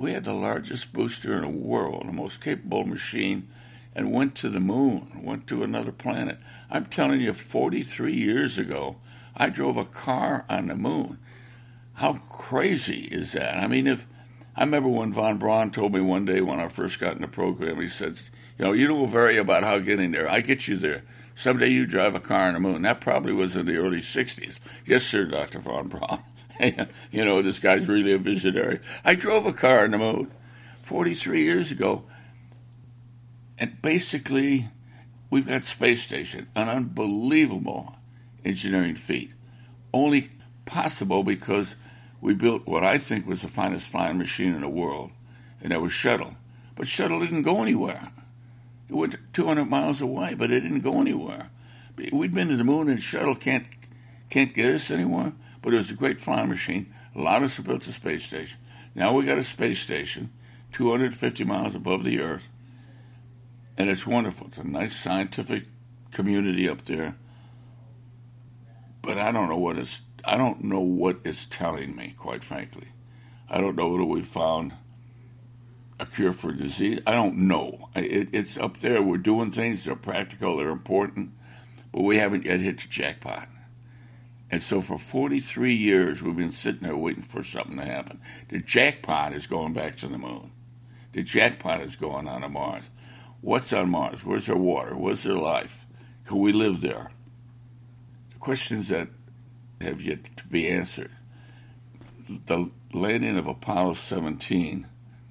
we had the largest booster in the world, the most capable machine, and went to the moon, went to another planet. I'm telling you, 43 years ago, I drove a car on the moon. How crazy is that? I mean, I remember when von Braun told me one day when I first got in the program, he said, you don't worry about how getting there. I get you there. Someday you drive a car on the moon. That probably was in the early 60s. Yes, sir, Dr. von Braun. This guy's really a visionary. I drove a car on the moon 43 years ago. And basically, we've got Space Station, an unbelievable engineering feat. Only possible because we built what I think was the finest flying machine in the world, and that was Shuttle. But Shuttle didn't go anywhere. It went 200 miles away, but it didn't go anywhere. We'd been to the moon, and Shuttle can't get us anywhere, but it was a great flying machine. Allowed us to build the Space Station. Now we got a space station 250 miles above the Earth, and it's wonderful. It's a nice scientific community up there. But I don't know what it's telling me, quite frankly. I don't know whether we found a cure for disease. I don't know. It's up there. We're doing things. They're practical. They're important. But we haven't yet hit the jackpot. And so for 43 years, we've been sitting there waiting for something to happen. The jackpot is going back to the moon. The jackpot is going on to Mars. What's on Mars? Where's there water? Where's there life? Can we live there? The questions that have yet to be answered. The landing of Apollo 17,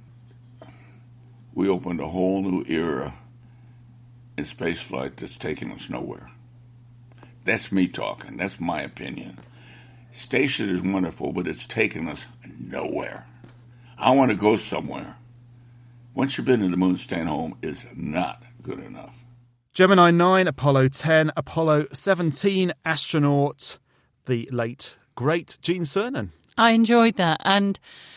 we opened a whole new era in spaceflight that's taking us nowhere. That's me talking. That's my opinion. Station is wonderful, but it's taking us nowhere. I want to go somewhere. Once you've been to the moon, staying home is not good enough. Gemini 9, Apollo 10, Apollo 17 astronaut, the late, great Gene Cernan. I enjoyed that, and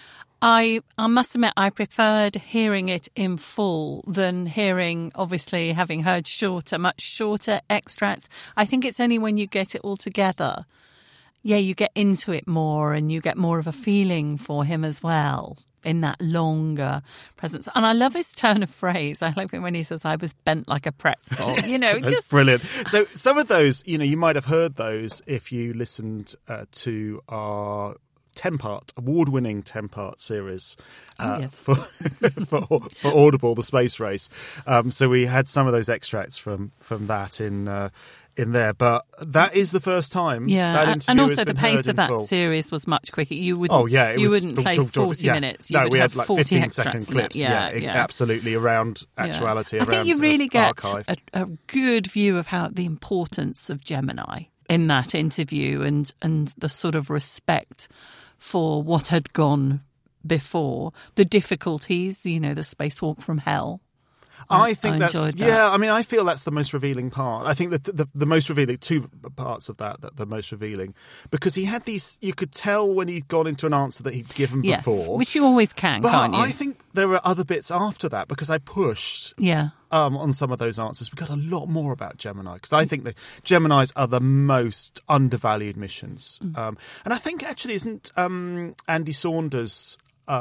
I must admit I preferred hearing it in full than hearing, obviously, having heard much shorter extracts. I think it's only when you get it all together, you get into it more and you get more of a feeling for him as well in that longer presence. And I love his turn of phrase. I like it when he says, I was bent like a pretzel. That's brilliant. So some of those, you might have heard those if you listened to our 10-part, award-winning 10-part series for Audible, The Space Race. So we had some of those extracts from that in there, but that is the first time. Yeah, and also the pace of that series was much quicker. You wouldn't. You wouldn't play 40 minutes. You would have like 15-second clips. Absolutely, around actuality. I think you really get a good view of the importance of Gemini in that interview, and the sort of respect for what had gone before, the difficulties, the spacewalk from hell. I think that's I feel that's the most revealing part. I think that the most revealing, two parts of that the most revealing, because he had these. You could tell when he'd gone into an answer that he'd given before, which you always can, can't you? I think there were other bits after that because I pushed. On some of those answers, we got a lot more about Gemini because I think the Geminis are the most undervalued missions, and I think actually isn't Andy Saunders'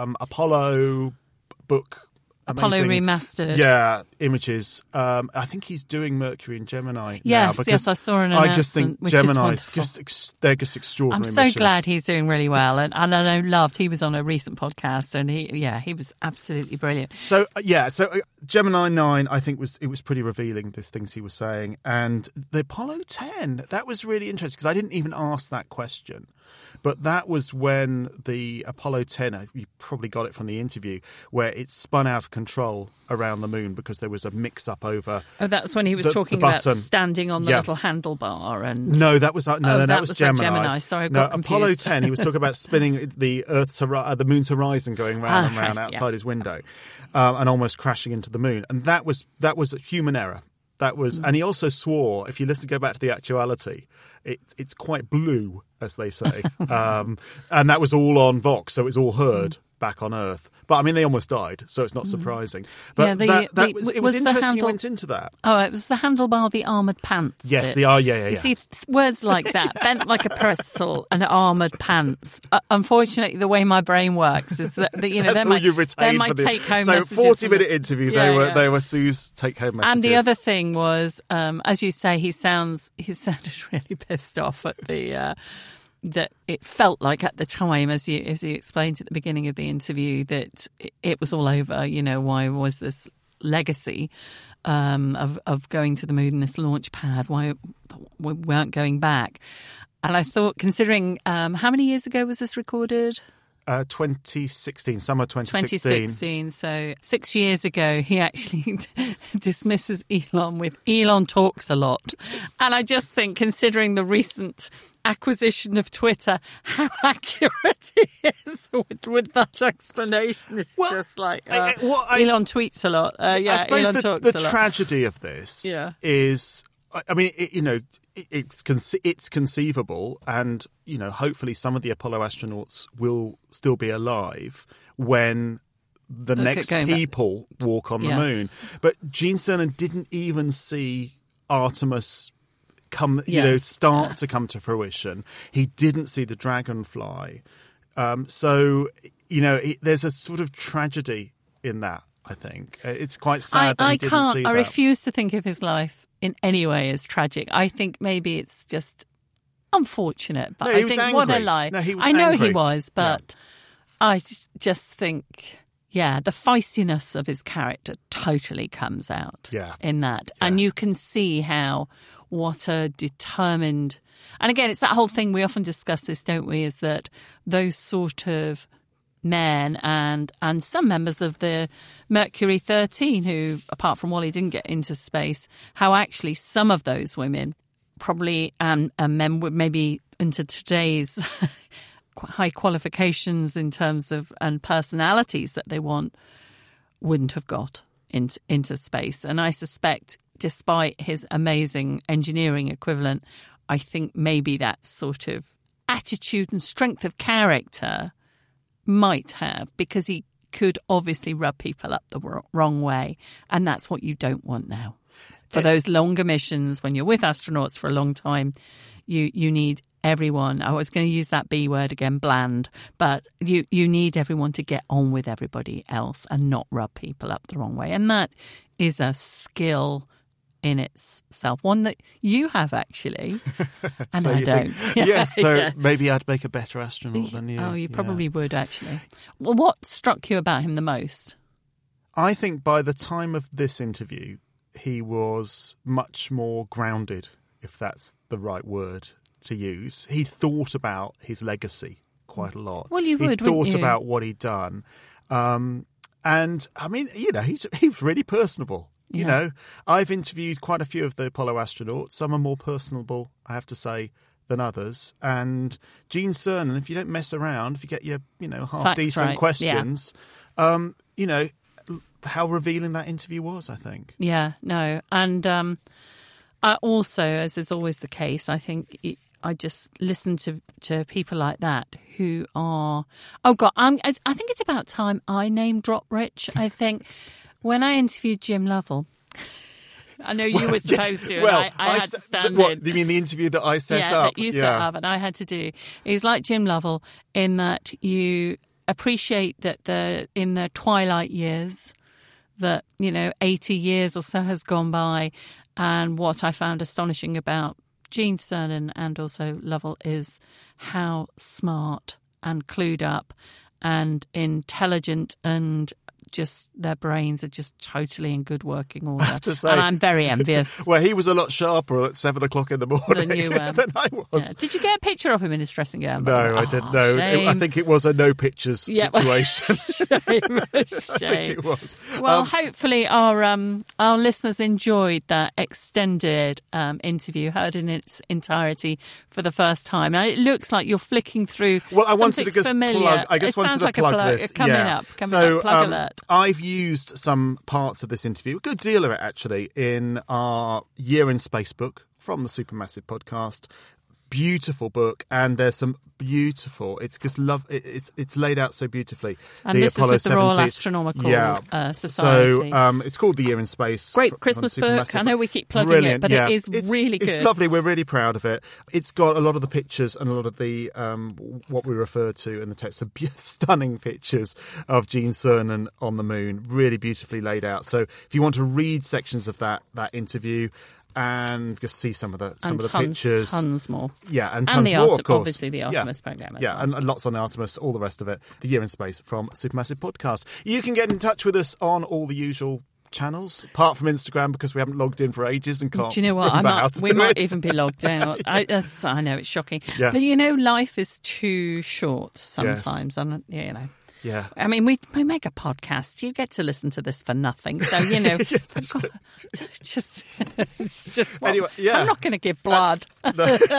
Apollo book. Apollo amazing, Remastered. Images. I think he's doing Mercury and Gemini now. Yes, I saw an announcement. I just think Gemini, they're just extraordinary I'm so missions. glad he's doing really well. And I know he was on a recent podcast and he was absolutely brilliant. So Gemini 9, I think it was pretty revealing, these things he was saying. And the Apollo 10, that was really interesting because I didn't even ask that question. But that was when the Apollo 10, you probably got it from the interview, where it spun out of control around the moon because there was a mix-up over... Oh, that's when he was talking about standing on the little handlebar and... No, that was Gemini. Gemini. Sorry, I got confused. Apollo 10, he was talking about spinning the moon's horizon going round and round outside his window and almost crashing into the moon. And that was a human error. That was, and he also swore, if you go back to the actuality, it's quite blue, as they say. And that was all on Vox, so it was all heard, back on Earth. But I mean, they almost died, so it's not surprising. But Yeah, it was interesting you went into that. Oh, it was the handlebar, the armoured pants. Yes, bit. yeah. You see, words like that, bent like a pretzel and armoured pants. Unfortunately, the way my brain works is that That's all you've retained. they're my take-home messages. So 40-minute interview, they were Sue's take-home messages. And the other thing was, as you say, he sounded really pissed off at the. That it felt like at the time, as he explained at the beginning of the interview, that it was all over. You know, why was this legacy of going to the moon in this launch pad? Why we weren't going back? And I thought, considering how many years ago was this recorded? 2016, summer 2016. So 6 years ago, he actually dismisses Elon with Elon talks a lot. And I just think, considering the recent acquisition of Twitter, how accurate he is with that explanation. It's just like Elon tweets a lot. I suppose Elon talks a lot. The tragedy of this is, I mean, it's conceivable, and hopefully some of the Apollo astronauts will still be alive when the next people walk on the moon. But Gene Cernan didn't even see Artemis start to come to fruition. He didn't see the Dragonfly. So there's a sort of tragedy in that. I think it's quite sad that he didn't see that. I refuse to think of his life in any way as tragic. I think maybe it's just unfortunate, but I think angry. What a lie. No, he was I know angry. he was, but I just think, the feistiness of his character totally comes out in that. Yeah. And you can see what a determined... And again, it's that whole thing, we often discuss this, don't we, is that those sort of men and some members of the Mercury 13 who, apart from Wally, didn't get into space, how actually some of those women probably and men would maybe into today's high qualifications in terms of and personalities that they want wouldn't have got into space. And I suspect, despite his amazing engineering equivalent, I think maybe that sort of attitude and strength of character might have, because he could obviously rub people up the wrong way, and that's what you don't want now. For those longer missions, when you're with astronauts for a long time, you need everyone. I was going to use that B word again, bland, but you need everyone to get on with everybody else and not rub people up the wrong way, and that is a skill in itself, one that you have actually, and I don't. Yes, so maybe I'd make a better astronaut than you. Oh, you probably would, actually. Well, what struck you about him the most? I think by the time of this interview, he was much more grounded, if that's the right word to use. He thought about his legacy quite a lot. Well, you would, He thought about what he'd done. And, I mean, he's really personable. I've interviewed quite a few of the Apollo astronauts. Some are more personable, I have to say, than others. And Gene Cernan, if you don't mess around, if you get your, half-decent questions, how revealing that interview was, I think. Yeah, no. And I also, as is always the case, I think I just listen to people like that who are... Oh, God, I think it's about time I name drop Rich, I think. When I interviewed Jim Lovell, I know you were supposed to, and I had to stand in. You mean the interview that I set up? That you set up, and I had to do. It was like Jim Lovell in that you appreciate that in the twilight years, that 80 years or so has gone by, and what I found astonishing about Gene Cernan and also Lovell is how smart and clued up and intelligent, and just their brains are just totally in good working order. I have to say, and I'm very envious. Well, he was a lot sharper at 7 o'clock in the morning than you were. Than I was. Yeah. Did you get a picture of him in his dressing gown? No, I didn't. No, I think it was a no pictures situation. Shame. I think it was. Well, hopefully our listeners enjoyed that extended interview, heard in its entirety for the first time. And it looks like you're flicking through. Well, I wanted to just familiar. Plug. I just wanted to plug this. Coming up. Plug alert. I've used some parts of this interview, a good deal of it actually, in our Year in Space book from the Supermassive podcast. beautiful book, and there's some beautiful. It's just it's laid out so beautifully. And this is with the Royal Astronomical Society. So it's called The Year in Space. Great Christmas book. I know we keep plugging it, but it is really good. It's lovely. We're really proud of it. It's got a lot of the pictures and a lot of the what we refer to in the text. Some stunning pictures of Gene Cernan on the moon, really beautifully laid out. So if you want to read sections of that interview and just see some of the pictures, tons more, and tons more, of course. Obviously, the Artemis program, and lots on Artemis, all the rest of it. The Year in Space from Supermassive Podcast. You can get in touch with us on all the usual channels, apart from Instagram, because we haven't logged in for ages and can't. Do you know what? We might even be logged out. I know it's shocking, but life is too short sometimes, and Yeah. I mean, we make a podcast. You get to listen to this for nothing. So, it's just anyway, I'm not going to give blood. And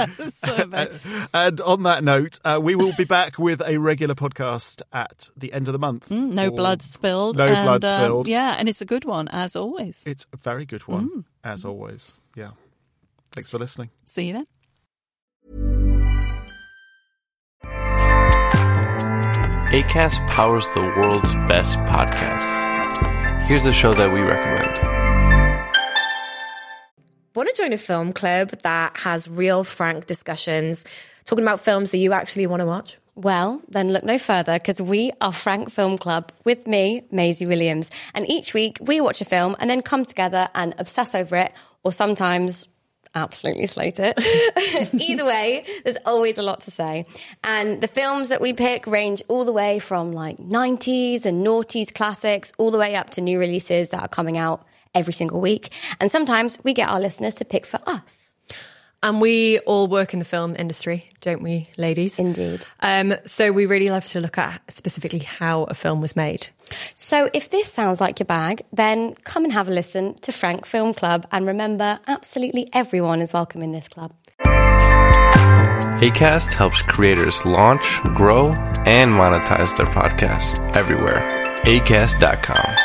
on that note, we will be back with a regular podcast at the end of the month. No blood spilled. Blood spilled. And it's a good one, as always. It's a very good one, as always. Yeah. Thanks for listening. See you then. Acast powers the world's best podcasts. Here's a show that we recommend. Want to join a film club that has real, frank discussions, talking about films that you actually want to watch? Well, then look no further, because we are Frank Film Club with me, Maisie Williams. And each week we watch a film and then come together and obsess over it, or sometimes absolutely slate it. Either way, there's always a lot to say. And the films that we pick range all the way from like 90s and noughties classics all the way up to new releases that are coming out every single week. And sometimes we get our listeners to pick for us. And we all work in the film industry, don't we, ladies? Indeed. So we really love to look at specifically how a film was made. So if this sounds like your bag, then come and have a listen to Frank Film Club. And remember, absolutely everyone is welcome in this club. Acast helps creators launch, grow, and monetize their podcasts everywhere. Acast.com.